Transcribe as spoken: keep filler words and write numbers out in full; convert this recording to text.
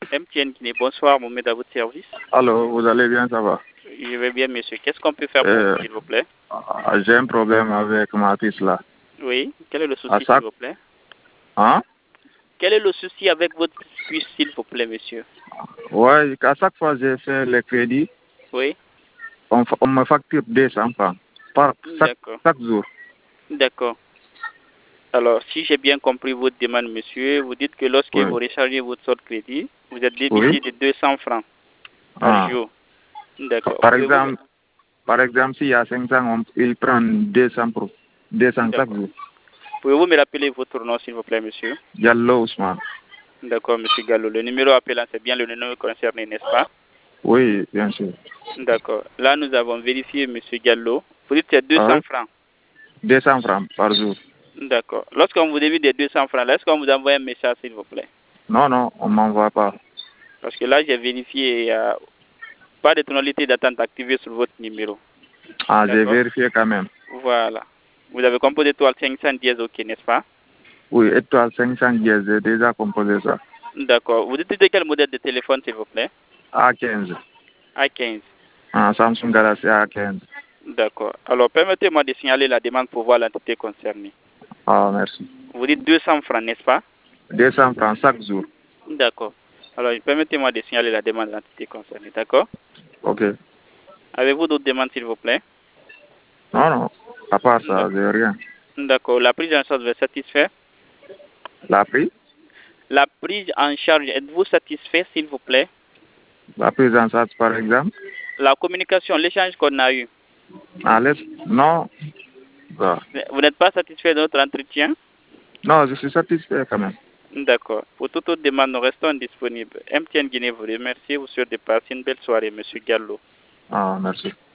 M T N Guinée, bonsoir, Mohamed, à votre service. Alors, vous allez bien, ça va? Je vais bien, monsieur. Qu'est-ce qu'on peut faire pour Euh, vous, s'il vous plaît? J'ai un problème avec ma fils là. Oui, quel est le À souci, chaque... s'il vous plaît? Hein? Quel est le souci avec votre fils, s'il vous plaît, monsieur? Ouais, à chaque fois que j'ai fait le crédit, Oui, on, fa- on me facture deux cents francs par chaque, d'accord, chaque jour. d'accord. Alors, si j'ai bien compris votre demande, monsieur, vous dites que lorsque Oui. vous rechargez votre solde crédit, vous êtes Oui. débité de deux cents francs par Ah. jour. D'accord. Par Pouvez-vous me... exemple, par exemple, s'il y a cinq cents, on, il prend deux cents pour deux cents chaque D'accord. jour. Pouvez-vous me rappeler votre nom, s'il vous plaît, monsieur? Diallo Ousmane. D'accord, monsieur Gallo. Le numéro appelant, c'est bien le numéro concerné, n'est-ce pas? Oui, bien sûr. D'accord. Là, nous avons vérifié, monsieur Gallo. Vous dites que c'est deux Ah cents oui? francs. deux cents francs par jour. D'accord. Lorsqu'on vous débite des deux cents francs, là, est-ce qu'on vous envoie un message, s'il vous plaît? Non, non, on ne m'envoie pas. Parce que là, j'ai vérifié, il n'y a pas de tonalité d'attente activée sur votre numéro. Ah, j'ai D'accord. vérifié quand même. Voilà. Vous avez composé étoile cinq cent dièse, ok, n'est-ce pas? Oui, étoile cinq cent dièse, j'ai déjà composé ça. D'accord. Vous dites de quel modèle de téléphone, s'il vous plaît? A quinze. A quinze. Ah, Samsung Galaxy A quinze. D'accord. Alors, permettez-moi de signaler la demande pour voir l'entité concernée. Ah, merci. Vous dites deux cents francs, n'est-ce pas? deux cents francs chaque jour. D'accord. Alors, permettez-moi de signaler la demande de l'entité concernée, d'accord? Ok. Avez-vous d'autres demandes, s'il vous plaît? Non, non. À part ça, D'accord. j'ai rien. D'accord. La prise en charge vous est satisfaite? La prise? La prise en charge, êtes-vous satisfait, s'il vous plaît? La prise en charge, par exemple? La communication, l'échange qu'on a eu. Ah, laisse... Non. Bah. Vous n'êtes pas satisfait de notre entretien? Non, je suis satisfait quand même. D'accord. Pour toute autre demande, nous restons disponibles. M T N Guinée vous remercie. Vous souhaite de passer une belle soirée, monsieur Gallo. Ah, merci.